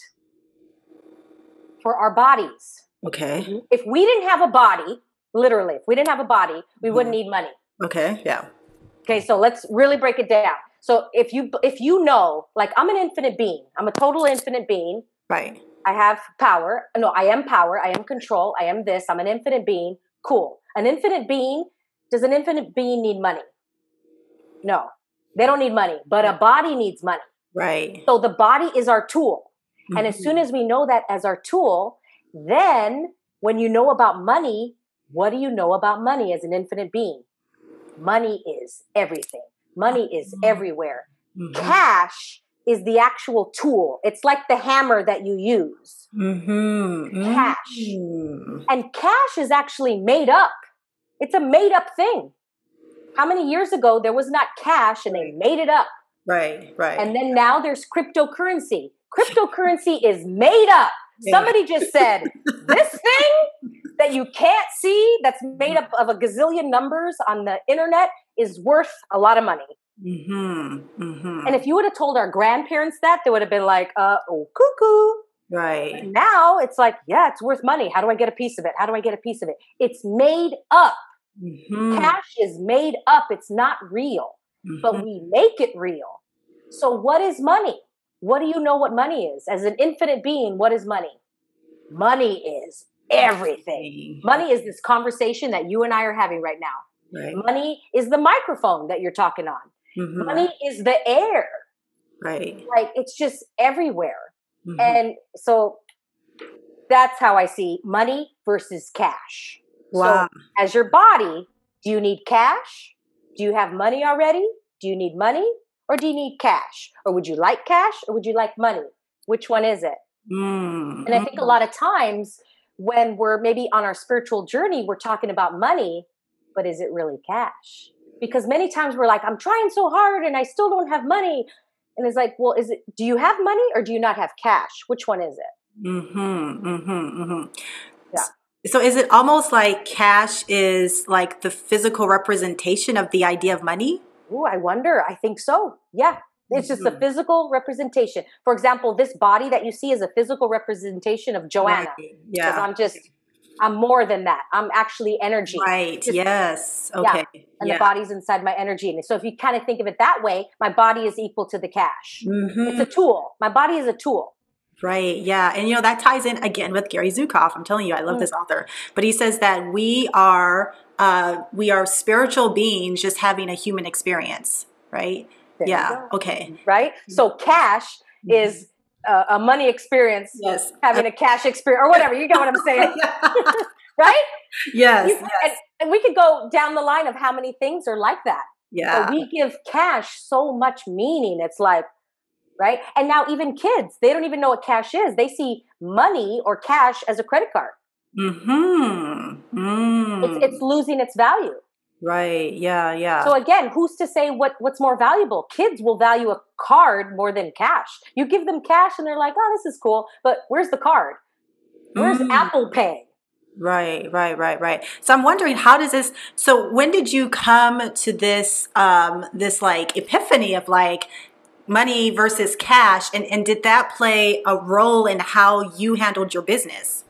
For our bodies. Okay. If we didn't have a body, literally, if we didn't have a body, we Mhm. wouldn't need money. Okay. Yeah. Okay, so let's really break it down. So if you if you know, like, I'm an infinite being. I'm a total infinite being. Right. I have power. No, I am power. I am control. I am this. I'm an infinite being. Cool. An infinite being, does an infinite being need money? No, they don't need money, but a body needs money. Right. So the body is our tool. Mm-hmm. And as soon as we know that as our tool, then when you know about money, what do you know about money as an infinite being? Money is everything. Money is everywhere. Mm-hmm. Cash is the actual tool. It's like the hammer that you use. Mm-hmm. Cash. Mm-hmm. And cash is actually made up. It's a made up thing. How many years ago there was not cash and they made it up? Right. Right. And then now there's cryptocurrency. Cryptocurrency is made up. Yeah. Somebody just said, this thing that you can't see, that's made up of a gazillion numbers on the internet, is worth a lot of money. Mm-hmm. Mm-hmm. And if you would have told our grandparents that, they would have been like, uh, oh, cuckoo. Right. And now it's like, yeah, it's worth money. How do I get a piece of it? How do I get a piece of it? It's made up. Mm-hmm. Cash is made up. It's not real, Mm-hmm. but we make it real. So what is money? What do you know what money is? As an infinite being, what is money? Money is everything. Money is this conversation that you and I are having right now. Right. Money is the microphone that you're talking on. Mm-hmm. Money is the air. Right. Like it's just everywhere. Mm-hmm. And so that's how I see money versus cash. Wow. So as your body, do you need cash? Do you have money already? Do you need money or do you need cash? Or would you like cash or would you like money? Which one is it? Mm-hmm. And I think a lot of times when we're maybe on our spiritual journey, we're talking about money, but is it really cash? Because many times we're like, I'm trying so hard and I still don't have money. And it's like, well, is it, do you have money or do you not have cash? Which one is it? Mm-hmm. Mm-hmm. Mm-hmm. Yeah. So is it almost like cash is like the physical representation of the idea of money? Ooh, I wonder. I think so. Yeah. It's just a physical representation. For example, this body that you see is a physical representation of Joanna. Right. Because Yeah. I'm just, I'm more than that. I'm actually energy. Right. Just, yes. Okay. yeah. And yeah. the body's inside my energy. And so if you kind of think of it that way, my body is equal to the cash. Mm-hmm. It's a tool. My body is a tool. Right. Yeah. And, you know, that ties in again with Gary Zukav. I'm telling you, I love mm. this author. But he says that we are, uh, we are spiritual beings just having a human experience. Right. There yeah. Okay. Right. So cash mm-hmm. is uh, a money experience. Yes. Having a cash experience or whatever. You get what I'm saying? Right? Yes. You, yes. And, and we could go down the line of how many things are like that. Yeah. But we give cash so much meaning. It's like, right? And now even kids, they don't even know what cash is. They see money or cash as a credit card. Mm-hmm. Mm. It's, it's losing its value. Right. Yeah. Yeah. So again, who's to say what, what's more valuable? Kids will value a card more than cash. You give them cash and they're like, oh, this is cool. But where's the card? Where's mm. Apple Pay? Right, right, right, right. So I'm wondering, how does this, so when did you come to this, um, this like epiphany of like money versus cash? And, and did that play a role in how you handled your business?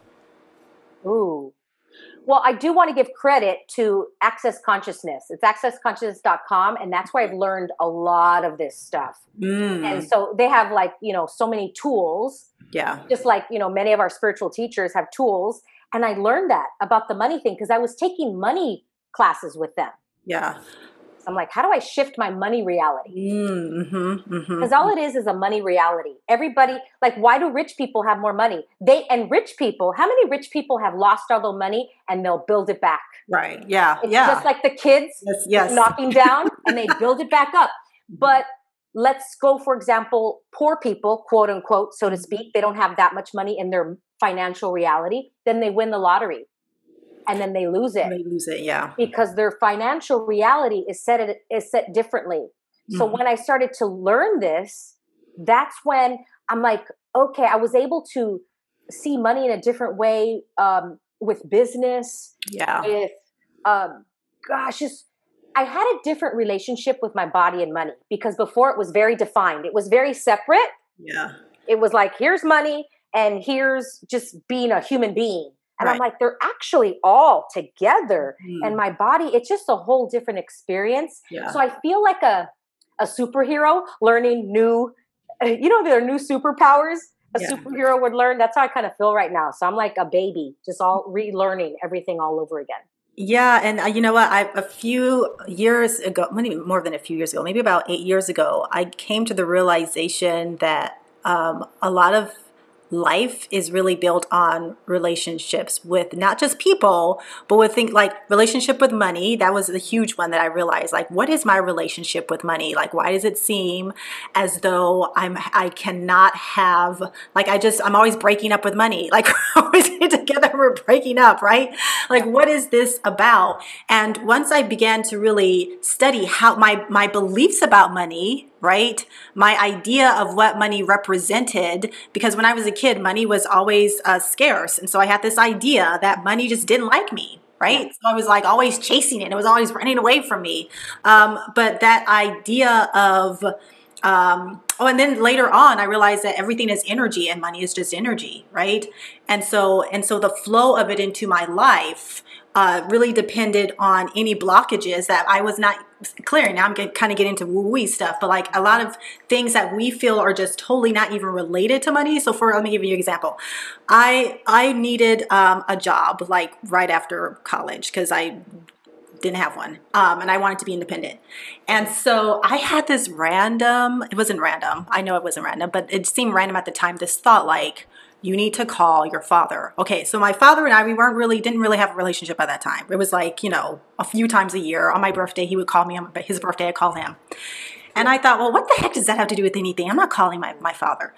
Ooh. Well, I do want to give credit to Access Consciousness. It's access consciousness dot com. And that's where I've learned a lot of this stuff. Mm. And so they have like, you know, so many tools. Yeah. Just like, you know, many of our spiritual teachers have tools. And I learned that about the money thing because I was taking money classes with them. Yeah. So I'm like, how do I shift my money reality? Mm-hmm, mm-hmm, because all it is is a money reality. Everybody, like, why do rich people have more money? They and rich people, how many rich people have lost all their money and they'll build it back? Right. Yeah. It's yeah. just like the kids yes, yes. knocking down and they build it back up. But let's go, for example, poor people, quote unquote, so to speak, they don't have that much money in their financial reality. Then they win the lottery and then they lose it. They lose it, yeah. Because their financial reality is set is set differently. So mm-hmm. when I started to learn this, that's when I'm like, okay, I was able to see money in a different way um, with business. Yeah. With, um, gosh, just, I had a different relationship with my body and money because before it was very defined. It was very separate. Yeah. It was like, here's money and here's just being a human being. And right. I'm like, they're actually all together. Mm. And my body, it's just a whole different experience. Yeah. So I feel like a, a superhero learning new, you know, there are new superpowers a yeah. superhero would learn. That's how I kind of feel right now. So I'm like a baby, just all relearning everything all over again. Yeah. And uh, you know what? I, a few years ago, maybe more than a few years ago, maybe about eight years ago, I came to the realization that um, a lot of life is really built on relationships with not just people, but with things like relationship with money. That was a huge one that I realized, like, what is my relationship with money? Like, why does it seem as though I'm, I cannot have, like, I just, I'm always breaking up with money. Like, we're always together, we're breaking up, right? Like, what is this about? And once I began to really study how my, my beliefs about money, right? My idea of what money represented, because when I was a kid, money was always uh, scarce. And so I had this idea that money just didn't like me, right? So I was like always chasing it. And it was always running away from me. Um, but that idea of, um, oh, and then later on, I realized that everything is energy and money is just energy, right? And so, and so the flow of it into my life uh, really depended on any blockages that I was not clearing. Now I'm going to kind of get into woo-wee stuff, but like a lot of things that we feel are just totally not even related to money. So for, let me give you an example. I, I needed um, a job like right after college because I didn't have one. Um, and I wanted to be independent. And so I had this random, it wasn't random. I know it wasn't random, but it seemed random at the time. This thought like, you need to call your father. Okay, so my father and I, we weren't really, didn't really have a relationship at that time. It was like, you know, a few times a year. On my birthday, he would call me. On his birthday, I'd call him. And I thought, well, what the heck does that have to do with anything? I'm not calling my, my father.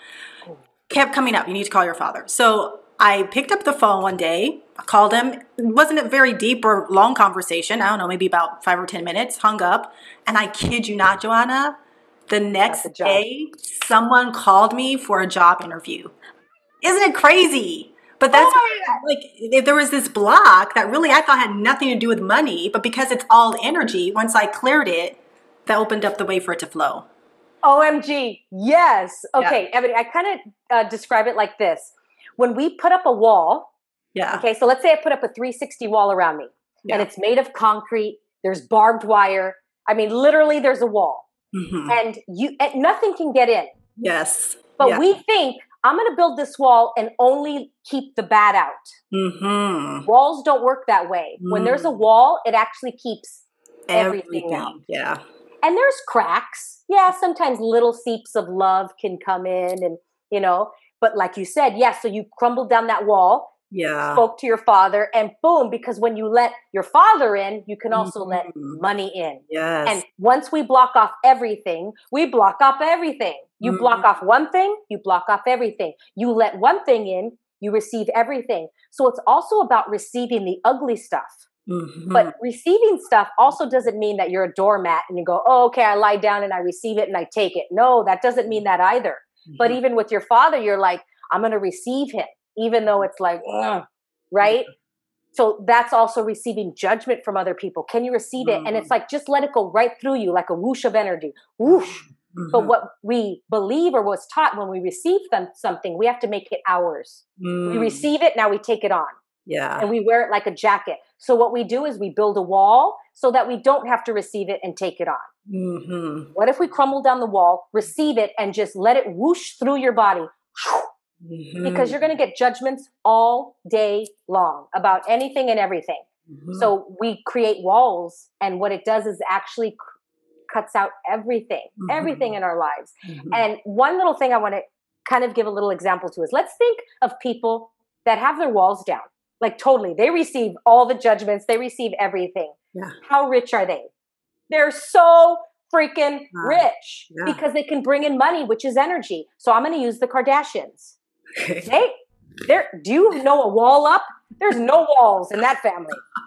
Kept coming up, you need to call your father. So I picked up the phone one day, I called him. It wasn't a very deep or long conversation. I don't know, maybe about five or ten minutes, hung up. And I kid you not, Joanna, the next day, someone called me for a job interview. Isn't it crazy? But that's oh like there was this block that really I thought had nothing to do with money, but because it's all energy, once I cleared it, that opened up the way for it to flow. O M G, yes. Okay, yeah. Ebony, I kind of uh, describe it like this. When we put up a wall, yeah. Okay, so let's say I put up a three sixty wall around me, yeah. and it's made of concrete. There's barbed wire. I mean, literally, there's a wall, mm-hmm. and you and nothing can get in. Yes, but yeah. we think, I'm going to build this wall and only keep the bad out. Mm-hmm. Walls don't work that way. Mm. When there's a wall, it actually keeps everything, everything out. Yeah. And there's cracks. Yeah, sometimes little seeps of love can come in and, you know, but like you said, yeah, so you crumbled down that wall, yeah. spoke to your father, and boom, because when you let your father in, you can also mm-hmm. let money in. Yes. And once we block off everything, we block off everything. You mm-hmm. block off one thing, you block off everything. You let one thing in, you receive everything. So it's also about receiving the ugly stuff. Mm-hmm. But receiving stuff also doesn't mean that you're a doormat and you go, oh, okay, I lie down and I receive it and I take it. No, that doesn't mean that either. Mm-hmm. But even with your father, you're like, I'm going to receive him, even though it's like, ugh, right? So that's also receiving judgment from other people. Can you receive it? Mm-hmm. And it's like, just let it go right through you like a whoosh of energy. Whoosh. Mm-hmm. But what we believe or was taught when we receive them, something, we have to make it ours. Mm. We receive it, now we take it on. Yeah. And we wear it like a jacket. So what we do is we build a wall so that we don't have to receive it and take it on. Mm-hmm. What if we crumble down the wall, receive it, and just let it whoosh through your body? Mm-hmm. Because you're going to get judgments all day long about anything and everything. Mm-hmm. So we create walls, and what it does is actually cuts out everything, mm-hmm. everything in our lives. Mm-hmm. And one little thing I want to kind of give a little example to is, let's think of people that have their walls down. Like totally, they receive all the judgments, they receive everything. Yeah. How rich are they? They're so freaking uh, rich yeah. because they can bring in money, which is energy. So I'm going to use the Kardashians. they, they're, do you know a wall up? There's no walls in that family.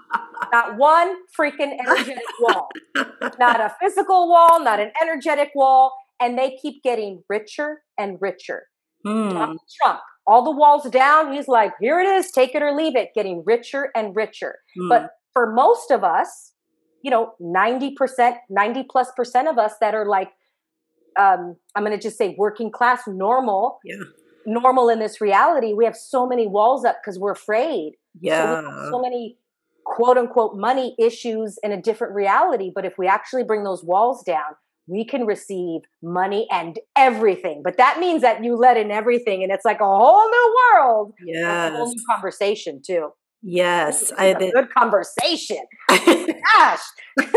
Not one freaking energetic wall. Not a physical wall, not an energetic wall. And they keep getting richer and richer. Mm. Donald Trump, all the walls down. He's like, here it is, take it or leave it, getting richer and richer. Mm. But for most of us, you know, ninety percent, ninety plus percent of us that are like, um, I'm going to just say working class, normal, yeah. normal in this reality. We have so many walls up because we're afraid. Yeah. So we have so many quote unquote money issues in a different reality. But if we actually bring those walls down, we can receive money and everything. But that means that you let in everything, and it's like a whole new world. Yes. That's a whole new conversation too. Yes. This is I, a the, good conversation. Oh gosh.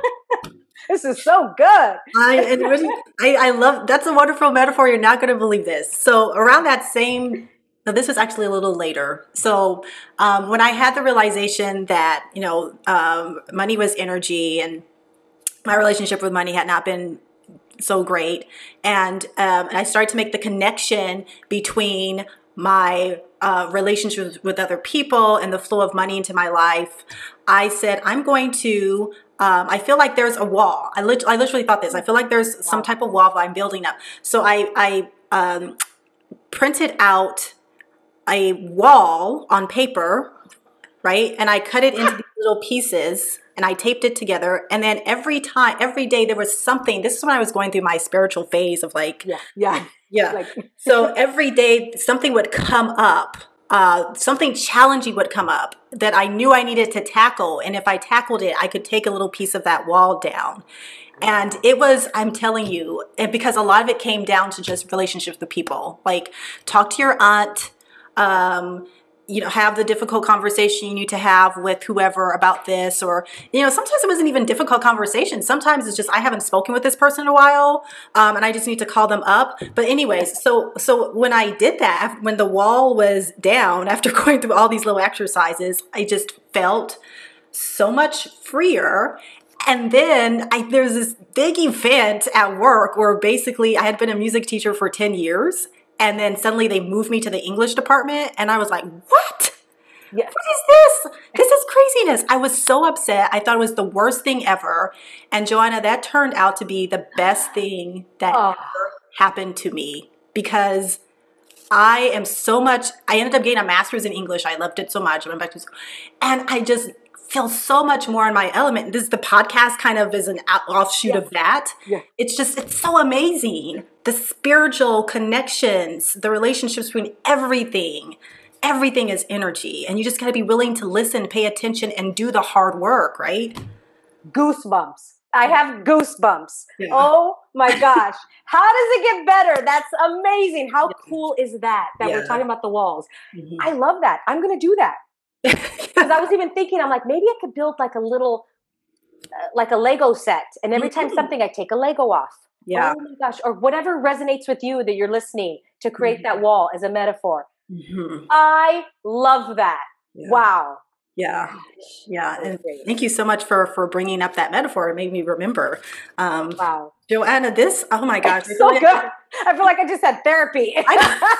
This is so good. I, and really, I, I love, that's a wonderful metaphor. You're not going to believe this. So around that same, no, this was actually a little later. So um, when I had the realization that, you know, um, money was energy and my relationship with money had not been so great. And, um, and I started to make the connection between my uh, relationships with other people and the flow of money into my life. I said, I'm going to, um, I feel like there's a wall. I, lit- I literally thought this. I feel like there's wow. some type of wall that I'm building up. So I, I um, printed out a wall on paper, right? And I cut it into these little pieces and I taped it together. And then every time, every day there was something. This is when I was going through my spiritual phase of like, yeah, yeah. Yeah. Like- so every day something would come up, uh, something challenging would come up that I knew I needed to tackle. And if I tackled it, I could take a little piece of that wall down. And it was, I'm telling you, and because a lot of it came down to just relationships with people, like talk to your aunt, um, you know, have the difficult conversation you need to have with whoever about this, or, you know, sometimes it wasn't even difficult conversation. Sometimes it's just, I haven't spoken with this person in a while, um, and I just need to call them up. But anyways, so, so when I did that, when the wall was down, after going through all these little exercises, I just felt so much freer. And then I, there's this big event at work where basically I had been a music teacher for ten years. And then suddenly they moved me to the English department. And I was like, what? Yeah. What is this? This is craziness. I was so upset. I thought it was the worst thing ever. And Joanna, that turned out to be the best thing that oh. ever happened to me, because I am so much, I ended up getting a master's in English. I loved it so much. I went back to school. And I just feel so much more in my element. This, the podcast kind of is an offshoot yeah. of that. Yeah. It's just, it's so amazing. The spiritual connections, the relationships between everything, everything is energy. And you just got to be willing to listen, pay attention, and do the hard work, right? Goosebumps. I have goosebumps. Yeah. Oh my gosh. How does it get better? That's amazing. How yeah. cool is that? That yeah. we're talking about the walls. Mm-hmm. I love that. I'm going to do that. Because I was even thinking, I'm like, maybe I could build like a little, uh, like a Lego set. And every time mm-hmm. something, I take a Lego off. Yeah. Oh my gosh. Or whatever resonates with you that you're listening to create mm-hmm. that wall as a metaphor. Mm-hmm. I love that. Yeah. Wow. Yeah. Yeah. And thank you so much for, for bringing up that metaphor. It made me remember. Um, wow. Joanna, this, oh my gosh. It's so good. I, I feel like I just had therapy. I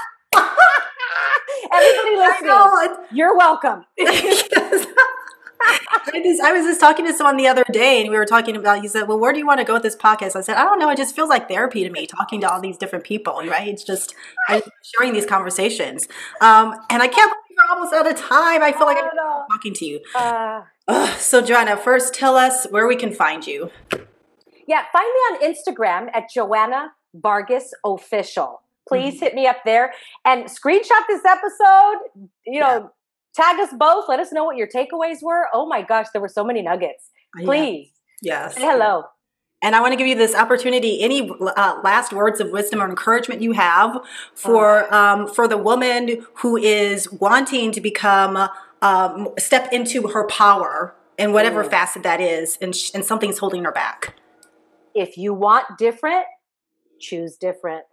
Everybody listening, you're welcome. Yes. I, just, I was just talking to someone the other day, and we were talking about, he said, well, where do you want to go with this podcast? I said, I don't know. It just feels like therapy to me, talking to all these different people, right? It's just, I'm sharing these conversations. Um, and I can't believe we're almost out of time. I feel like I'm talking to you. Uh, Ugh. So, Joanna, first tell us where we can find you. Yeah, find me on Instagram at Joanna Vargas Official. Please hit me up there and screenshot this episode, you know, yeah. tag us both. Let us know what your takeaways were. Oh my gosh, there were so many nuggets. Please. Yeah. Yes. Say hello. And I want to give you this opportunity, any uh, last words of wisdom or encouragement you have for um, for the woman who is wanting to become, um, step into her power in whatever mm. facet that is, and, sh- and something's holding her back. If you want different, choose different.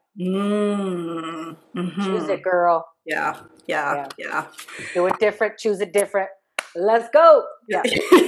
Mm, mm-hmm. Choose it, girl. Yeah, yeah, yeah, yeah. Do it different. Choose it different. Let's go. Yeah.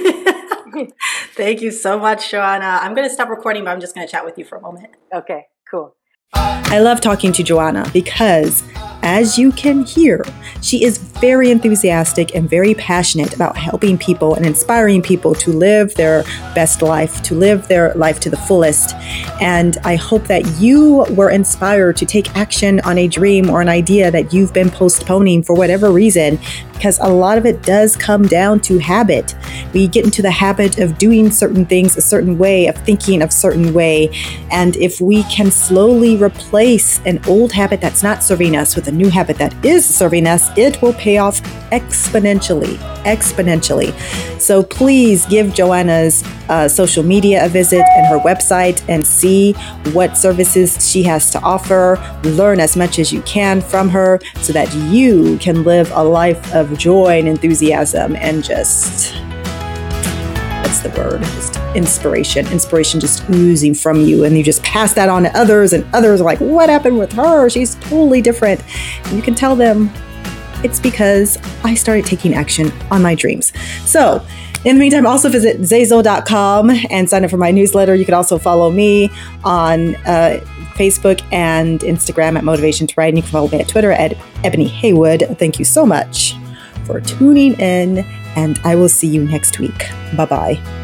Thank you so much, Joanna. I'm going to stop recording, but I'm just going to chat with you for a moment. Okay, cool. I love talking to Joanna because, as you can hear, she is very enthusiastic and very passionate about helping people and inspiring people to live their best life, to live their life to the fullest. And I hope that you were inspired to take action on a dream or an idea that you've been postponing for whatever reason, because a lot of it does come down to habit. We get into the habit of doing certain things a certain way, of thinking a certain way. And if we can slowly replace an old habit that's not serving us with a new habit that is serving us, it will pay off exponentially, exponentially. So please give Joanna's uh, social media a visit and her website and see what services she has to offer. Learn as much as you can from her so that you can live a life of joy and enthusiasm and just, what's the word? Just inspiration. Inspiration just oozing from you, and you just pass that on to others, and others are like, what happened with her? She's totally different. And you can tell them it's because I started taking action on my dreams. So in the meantime, also visit Zayzo dot com and sign up for my newsletter. You can also follow me on uh, Facebook and Instagram at Motivation to Write, and you can follow me at Twitter at Ebony Haywood. Thank you so much for tuning in, and I will see you next week. Bye-bye.